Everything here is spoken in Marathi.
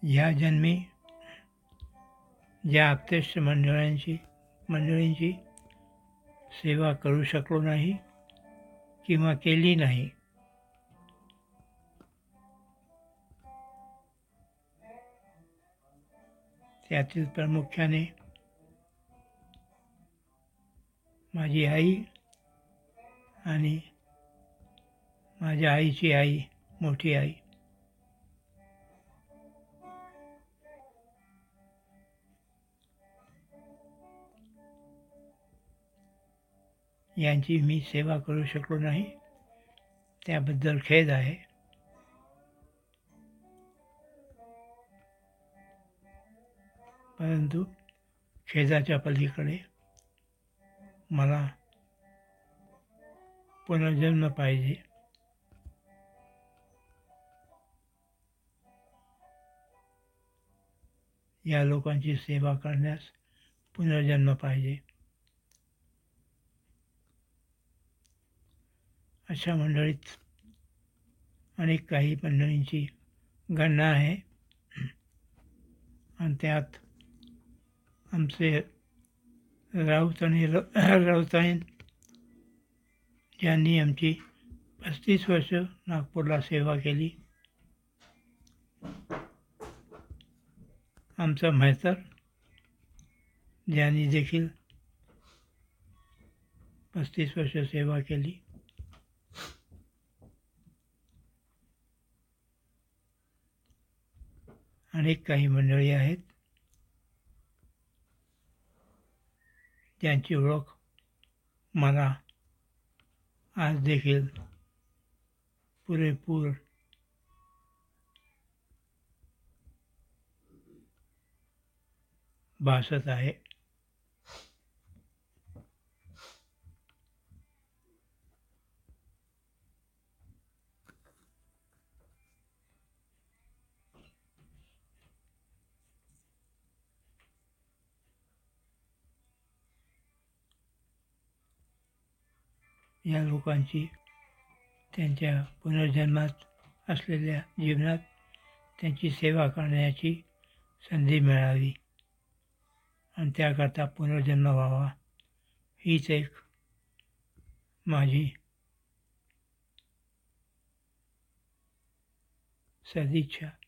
ह्या जन्मी ज्या आप्तेष्ट मंडळींची सेवा करू शकलो नाही किंवा केली नाही, त्यातील प्रामुख्याने माझी आई आणि माझ्या आईची आई, मोठी आई. यांची मी सेवा करू शकलो नाही, त्याबद्दल खेद आहे. परंतु खेदाच्या पलीकडे मला पुनर्जन्म पाहिजे. या लोकांची सेवा करण्यास पुनर्जन्म पाहिजे. अशा मंडळीत अनेक काही मंडळींची गणना आहे आणि त्यात आमचे राऊत आणि राऊताईन ज्यांनी आमची 35 वर्ष नागपूरला सेवा केली. आमचा म्हेतर ज्यांनी देखील 35 वर्ष सेवा केली. अनेक काही मंडळी आहेत ज्यांची ओळख मला आज देखील पुरेपूर भासत आहे. या लोकांची त्यांच्या पुनर्जन्मात असलेल्या जीवनात त्यांची सेवा करण्याची संधी मिळावी आणि त्याकरता पुनर्जन्म व्हावा, हीच एक माझी सदिच्छा.